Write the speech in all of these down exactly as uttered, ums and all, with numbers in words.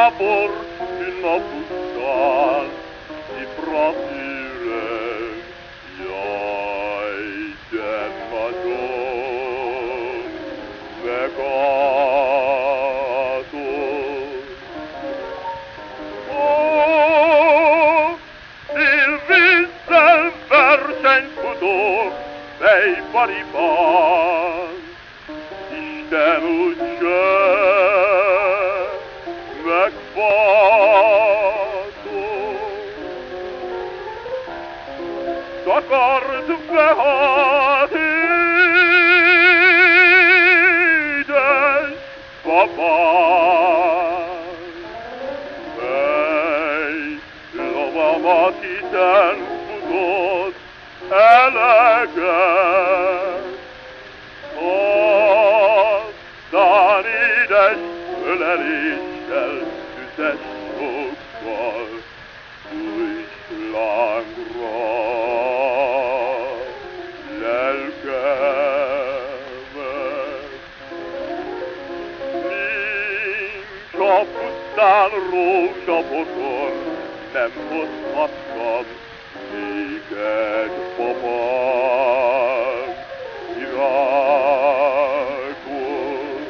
sabor nap után, ciprat üreg, jaj, de nagyon megálltod. Ó, szilvízzel versenyt futok, fejpariban, Isten úgyse megváltod. Takard be hát édes babám, mely lovamat hiszen futott eleget. Aztán édes öleléssel, tüzes sokkal, új lángra lelkemet. Nincs a pusztán rózsabokor, nem hozhattam néked, babám, virágot.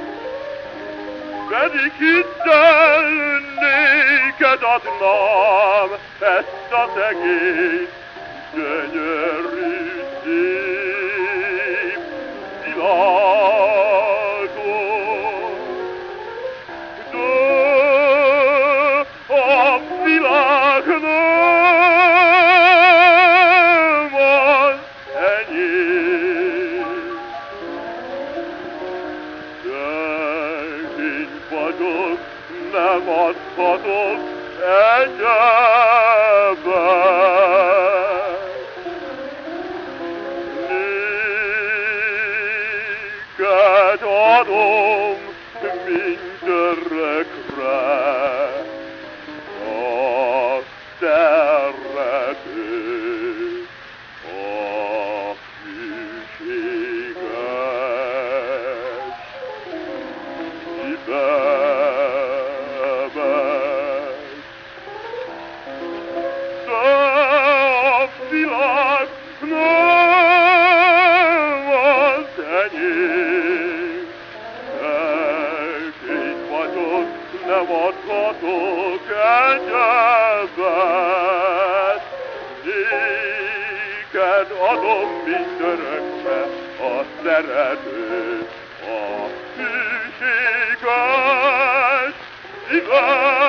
Pedig hittel néked adnám ezt az egész gyönyörű szép világot. De a világ nem az enyém. Szegény vagyok, nem adhatok egyebet. Néked adom mindörökre a szeretet, a hűséges szívemet. De a világ nem az enyém. Szegény vagyok, nem adhatok egyebet. Néked adom mindörökre a szeretőt, a hűséges szívemet.